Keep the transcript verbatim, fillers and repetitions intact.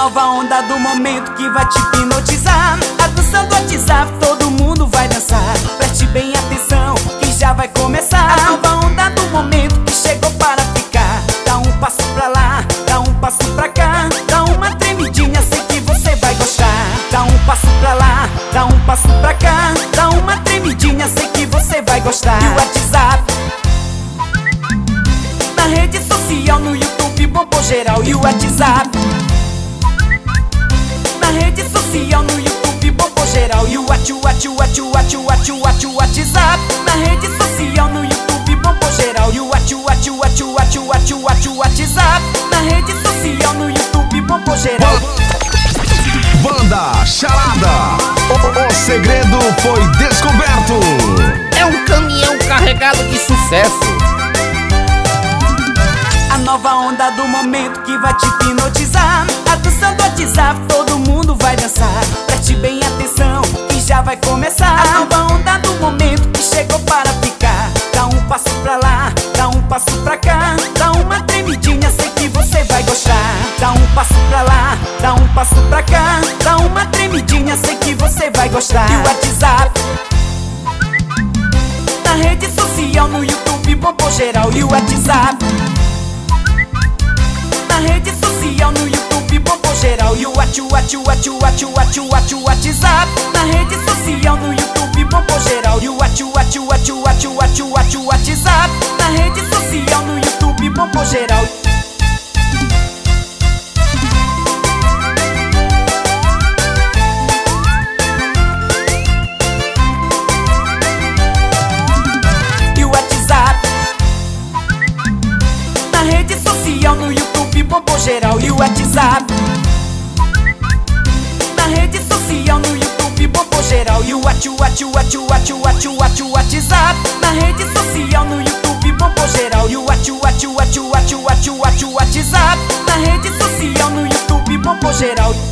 nova onda do momento que vai te hipnotizar. A dança do WhatsApp, todo mundo vai dançar. Preste bem atenção que já vai começar. A nova onda do momento que chegou para ficar. Dá um passo pra lá, dá um passo pra cá. Dá uma tremidinha, sei que você vai gostar. Dá um passo pra lá, dá um passo pra cá. Dá uma tremidinha, sei que você vai gostar. E o WhatsApp na rede social, no YouTube bombou geral. E o WhatsApp na rede social, no YouTube bombou geral. E o WhatsApp, WhatsApp, WhatsApp, WhatsApp na rede social, no YouTube bombou geral. E o WhatsApp, WhatsApp, WhatsApp na rede social, no YouTube bombou geral. Banda Charada, o, o segredo foi descoberto. É um caminhão carregado de sucesso. A nova onda do momento que vai te hipnotizar. A dança do WhatsApp, todo mundo vai dançar. Preste bem atenção que já vai começar. A nova onda do momento que chegou para ficar. Dá um passo pra lá, dá um passo pra cá. Dá uma tremidinha, sei que você vai gostar. Dá um passo pra lá, dá um passo pra cá. Dá uma tremidinha, sei que você vai gostar. E o WhatsApp na rede social, no YouTube bombou geral. E o WhatsApp na rede social, no YouTube bombou geral. E o WhatsApp, WhatsApp, WhatsApp, WhatsApp na rede social, no YouTube bombou geral. E o WhatsApp, WhatsApp, WhatsApp na rede social, no YouTube bombou geral. E o WhatsApp na rede social, no YouTube bombou geral. E o WhatsApp na rede social, no YouTube bombou geral. E o WhatsApp, WhatsApp, WhatsApp na rede social, no YouTube bombou geral. E o WhatsApp, WhatsApp, WhatsApp na rede social, no YouTube bombou geral.